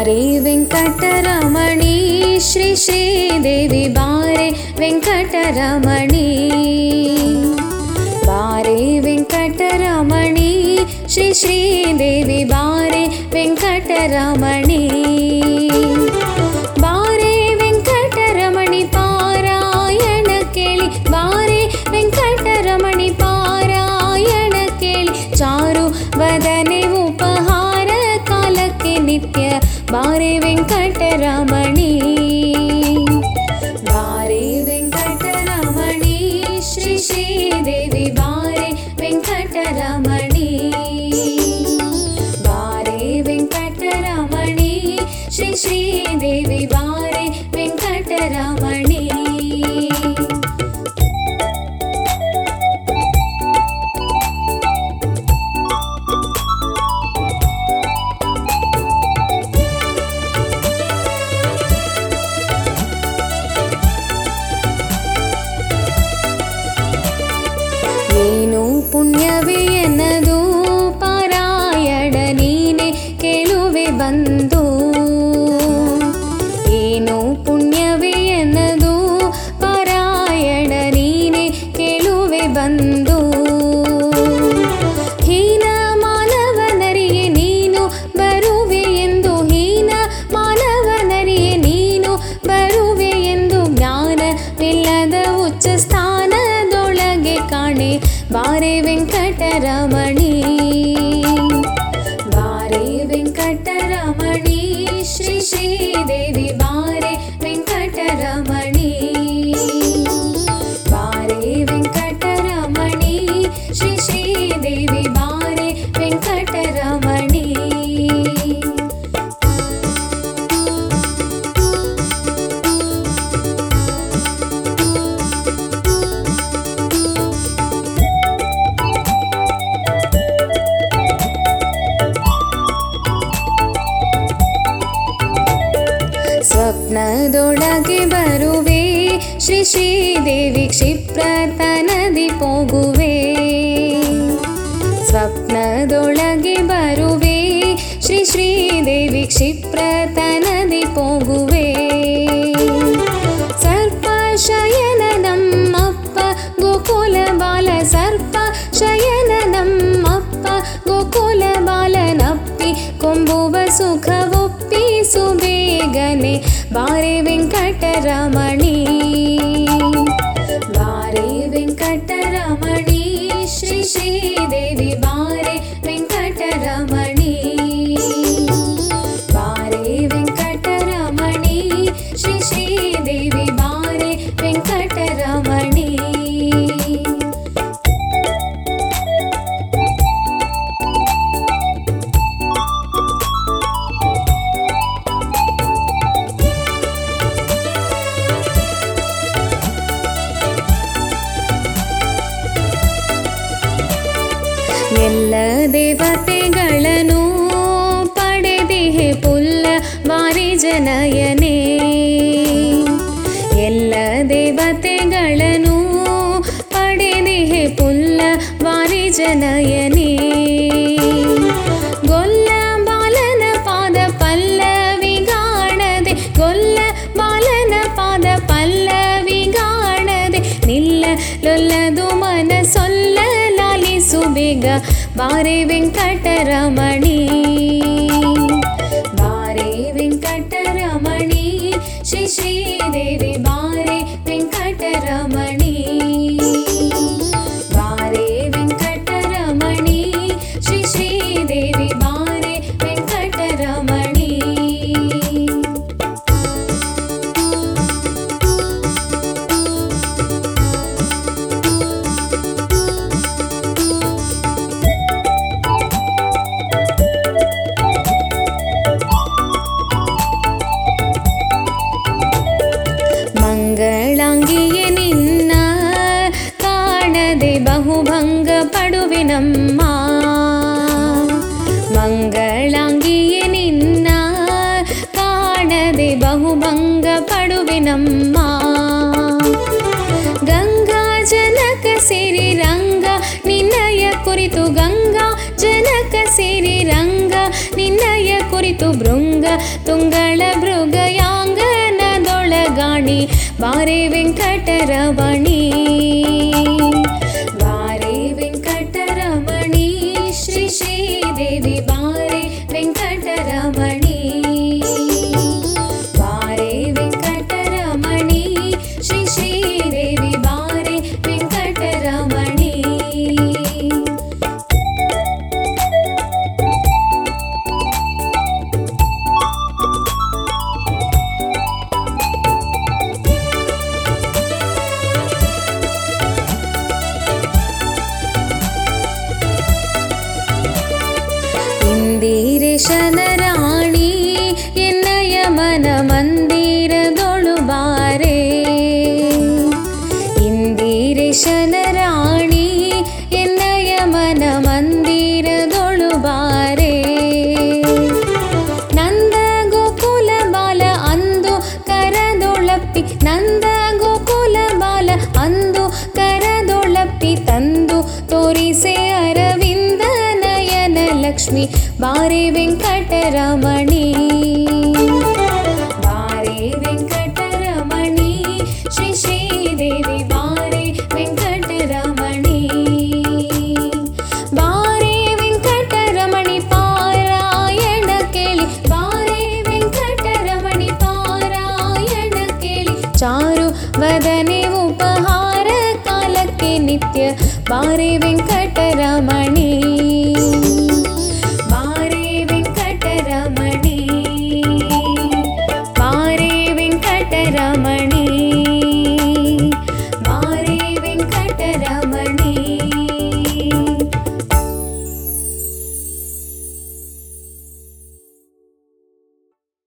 ಬಾರೆ ವೆಂಕಟರಮಣಿ ಶ್ರೀ ಶ್ರೀದೇವಿ ಬಾರೆ ವೆಂಕಟರಮಣಿ ಬಾರೆ ವೆಂಕಟರಮಣಿ ಶ್ರೀ ಶ್ರೀದೇವಿ ಬಾರೆ ವೆಂಕಟರಮಣಿ ಬಾರೆ ವೆಂಕಟರಮಣಿ ಪಾರಾಯಣ ಕೇಳಿ ಬಾರೆ ವೆಂಕಟರಮಣಿ ಪಾರಾಯಣ ಕೇಳಿ ಚಾರು ವದನೆ ಉಪಹಾರ ಕಾಲಕ್ಕೆ ನಿತ್ಯ ಬಾರೆ ವೆಂಕಟರಮಣಿ ಬಾರೆ ವೆಂಕಟರಮಣಿ ಶ್ರೀ ಶ್ರೀದೇವಿ ಬಾರೆ ವೆಂಕಟರಮಣಿ ಬಾರೆ ವೆಂಕಟರಮಣಿ ಶ್ರೀ ಶ್ರೀದೇವಿ ಬಾರೆ ವೆಂಕಟರಮಣಿ ಏನು ಪುಣ್ಯವೇ ಎನ್ನದು ಪಾರಾಯಣ ನೀನೆ ಕೇಳುವೆ ಬಂದು ಏನು ಪುಣ್ಯವೇ ಎನ್ನದು ಪಾರಾಯಣ ನೀನೆ ಕೇಳುವೆ ಬಂದು ಹೀನ ಮಾನವನರಿಗೆ ನೀನು ಬರುವೆ ಎಂದು ಹೀನ ಮಾನವನರಿಗೆ ನೀನು ಬರುವೆ ಎಂದು ಜ್ಞಾನವಿಲ್ಲದ ಉಚ್ಚ ಸ್ಥಾನದೊಳಗೆ ಕಾಣೆ ಬಾರೆ ವೆಂಕಟರಮಣಿ ಬಾರೆ ವೆಂಕಟರಮಣಿ ಶ್ರೀ ಶ್ರೀದೇವಿ ಬಾರೆ ವೆಂಕಟರಮಣಿ ಬಾರೆ ವೆಂಕಟರಮಣಿ ಶ್ರೀ ಶ್ರೀದೇವಿ ಬಾರೆ ವೆಂಕಟರಮಣಿ ಸ್ವಪ್ನದೊಳಗೆ ಬರುವೆ ಶ್ರೀ ಶ್ರೀದೇವಿ ಕ್ಷಿಪ್ರತನದಿ ಹೋಗುವೆ ಸ್ವಪ್ನದೊಳಗೆ ಬರುವೆ ಶ್ರೀ ಶ್ರೀದೇವಿ ಕ್ಷಿಪ್ರತನದಿ ಹೋಗುವೆ ಸರ್ಪ ಶಯನ ನಮ್ಮಪ್ಪ ಗೋಕುಲ ಬಾಲ ಸರ್ಪ ಶಯನ ನಮ್ಮಪ್ಪ ಗೋಕುಲ ಬಾಲನಪ್ಪಿ ಕೊಂಬುವ ಸುಖವೊಪ್ಪಿಸು ಬೇಗನೆ ಬಾರೆ ವೆಂಕಟರಮಣಿ ಬಾರೆ ವೆಂಕಟರಮಣಿ ಶ್ರೀ ಶ್ರೀದೇವಿ ಬಾರೆ ವೆಂಕಟರಮಣಿ ಬಾರೆ ವೆಂಕಟರಮಣಿ ಶ್ರೀ ಶ್ರೀದೇವಿ ಬಾರೆ ವೆಂಕಟರಮಣಿ ಎಲ್ಲ ದೇವತೆಗಳನ್ನು ಪಡೆದಿಹೆ ಪುಲ್ಲ ಬಾರಿ ಜನಯನೇ ಎಲ್ಲ ದೇವತೆಗಳನ್ನು ಪಡೆದಿಹೆ ಪುಲ್ಲ ಬಾರಿ ಜನಯನೇ ಗೊಲ್ಲ ಬಾಲನ ಪಾದ ಪಲ್ಲವಿಗಾಣದೆ ಗೊಲ್ಲ ಬಾಲನ ಪಾದ ಪಲ್ಲವಿಗಾಣದೆ ನಿಲ್ಲಲೊಲ್ಲದು ಮನಸೊಲ್ಲ ಲಾಲಿಸು ಬೇಗ ಬಾರೆ ವೆಂಕಟರಮಣಿ ಬಾರೆ ವೆಂಕಟರಮಣಿ ಶ್ರೀ ಶ್ರೀದೇವಿ ಬಾರೆ ವೆಂಕಟರಮಣಿ ಬಾರೆ ವೆಂಕಟರಮಣಿ ಶ್ರೀ ಶ್ರೀದೇವಿ ಬಾರೆ ವೆಂಕಟರಮಣಿ ಮಂಗಳಾಂಗಿಯೇ ನಿನ್ನ ಕಾಣದೆ ಬಹುಭಂಗ ಪಡುವೆನಮ್ಮ ಮಂಗಳಾಂಗಿಯೇ ನಿನ್ನ ಕಾಣದೆ ಬಹುಭಂಗ ಪಡುವೆನಮ್ಮ ಗಂಗಾ ಜನಕ ಸಿರಿ ರಂಗ ನಿನ್ನಯ ಕುರಿತು ಗಂಗಾ ಜನಕ ಸಿರಿ ರಂಗ ನಿನ್ನಯ ಕುರಿತು ನುಡಿತು ಭೃಂಗ ತುಂಗಳ ಭೃಗಯಾಂಗನದೊಳಗಾಣಿ ಬಾರೆ ವೆಂಕಟರಮಣಿ ಬಾರೆ ವೆಂಕಟರಮಣಿ ಶ್ರೀ ಶ್ರೀದೇವಿ ಬಾರೆ ವೆಂಕಟರಮಣಿ ಬಾರೆ ವೆಂಕಟರಮಣಿ ಶ್ರೀ ಶ್ರೀದೇವಿ ಬಾರೆ ವೆಂಕಟರಮಣಿ. ಇಂದಿರೇಶನ ರಾಣಿ ಎನ್ನಯ ಮನ ಮಂದಿರದೊಳು ಬಾರೆ ಇಂದಿರೇಶನ ರಾಣಿ ಎನ್ನಯ ಮನ ಮಂದಿರದೊಳು ಬಾರೆ ನಂದ ಗೋಕುಲ ಬಾಲ ಅಂದು ಕರದೊಳಪ್ಪಿ ನಂದ ಗೋಕುಲ ಬಾಲ ಅಂದು ಕರದೊಳಪ್ಪಿ ತಂದು ತೋರಿಸೆ ಅರವಿಂದ ನಯನ ಲಕ್ಷ್ಮಿ ಬಾರೆ ವೆಂಕಟರಮಣಿ ಬಾರೆ ವೆಂಕಟರಮಣಿ ಶ್ರೀ ಶ್ರೀದೇವಿ ಬಾರೆ ವೆಂಕಟರಮಣಿ ಬಾರೆ ವೆಂಕಟರಮಣಿ ಪಾರಾಯಣ ಕೇಳಿ ಬಾರೆ ವೆಂಕಟರಮಣಿ ಪಾರಾಯಣ ಕೇಳಿ ಚಾರು ವದನೆ ಉಪಹಾರ ಕಾಲಕ್ಕೆ ನಿತ್ಯ ಬಾರೆ ವೆಂಕಟರಮಣಿ.